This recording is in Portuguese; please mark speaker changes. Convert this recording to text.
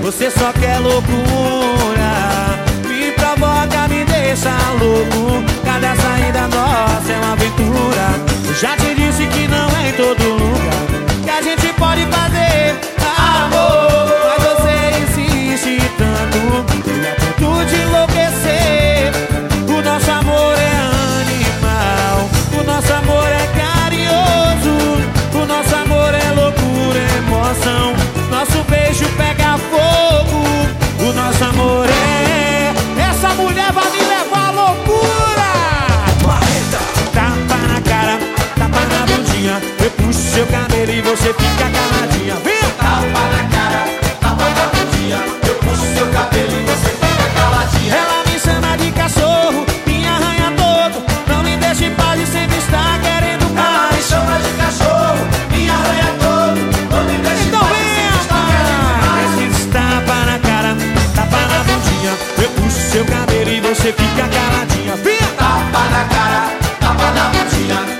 Speaker 1: Você só quer loucura, me provoca, me deixa louco. Cada saída nossa é uma aventura. Eu já te disse que não é em todo lugar que a gente pode fazer amor, mas você insiste tanto, eu a ponto de enlouquecer. O nosso amor é animal, o nosso amor é carinhoso, o nosso amor é loucura, é emoção. Nosso beijo pega fogo, o nosso amor é... Essa mulher vai me levar à loucura.
Speaker 2: Marreta.
Speaker 1: Tapa na cara, tapa na bundinha, eu puxo seu cabelo e você fica caladinha. Vem!
Speaker 2: Tapa na cara, tapa na bundinha, eu puxo seu cabelo e você fica caladinha.
Speaker 1: Ela me chama de cachorro, me arranha todo, não me deixa em paz e sempre está querendo
Speaker 2: Ela me
Speaker 1: mais.
Speaker 2: chama de cachorro, me arranha todo, não me deixa em
Speaker 1: Então
Speaker 2: paz e
Speaker 1: vem,
Speaker 2: sempre está querendo mais.
Speaker 1: esses tapa na cara, tapa na bundinha, eu puxo seu cabelo e você fica caladinha. Vem!
Speaker 2: Tapa na cara, tapa na bundinha,